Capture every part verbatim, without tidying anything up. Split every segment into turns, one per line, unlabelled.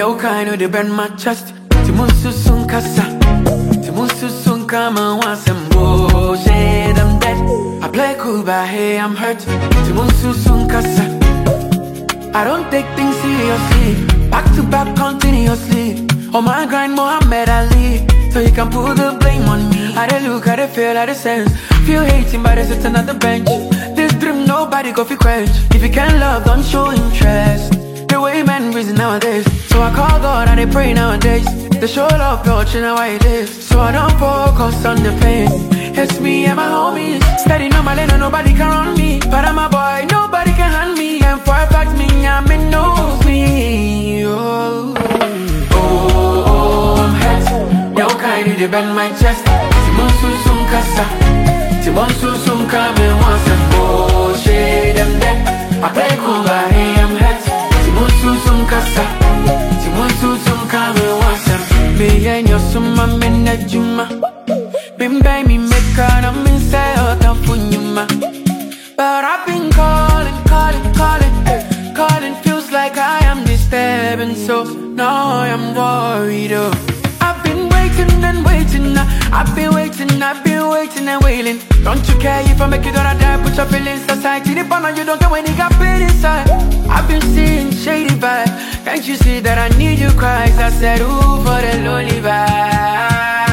Yo kind of the bend my chest. Timunsu sun kasa. Timunsu sun kama wasem bullshit. I'm dead. I play cool but hey I'm hurt. Timunsu sun kasa. I don't take things seriously. Back to back continuously. On my grind Muhammad Ali. So you can put the blame on me. I dey look, I dey feel, I dey sense. Feel hating but they sitting at the bench. This dream nobody go fi quench. If you can't love, don't show interest. The way men reason nowadays. So I call God and they pray nowadays. They show love, but you know why it is. So I don't focus on the pain. It's me and my homies. Steady on my lane and nobody can run me. But I'm a boy, nobody can hand me. And for a fact me, I'm in knows me. Oh, oh, oh, I'm hurt. Yo, kind of bend my chest. Timonsu sum kasa. Timonsu sum kame once and bullshit them dead. I play cool but hey, I'm hurt. Timonsu sum kasa. Timonsu sum kame once and me and your summa men na juma. Been by me make an I'm inside out of funyuma. But I've been calling, calling, calling, eh. Calling feels like I am disturbing. So now I am worried. Oh. I've been waiting and waiting. uh, I've been waiting, I've been waiting and waiting. Don't you care if I make it or I die? Put your feelings aside. The partner you don't get when you got pain inside. I've been seeing shady vibes. Can't you see that I need you Christ? I said ooh for the lonely vibe.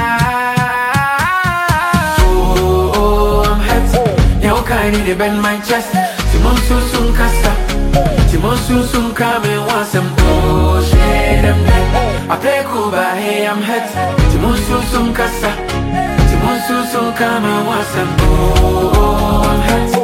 I need to bend my chest. Timonsu sun kasa. Timonsu sun kame once and bullshit them dead. I play cool but hey I'm hurt. Timonsu sun kasa. Timonsu sun kame once and oh I'm hurt.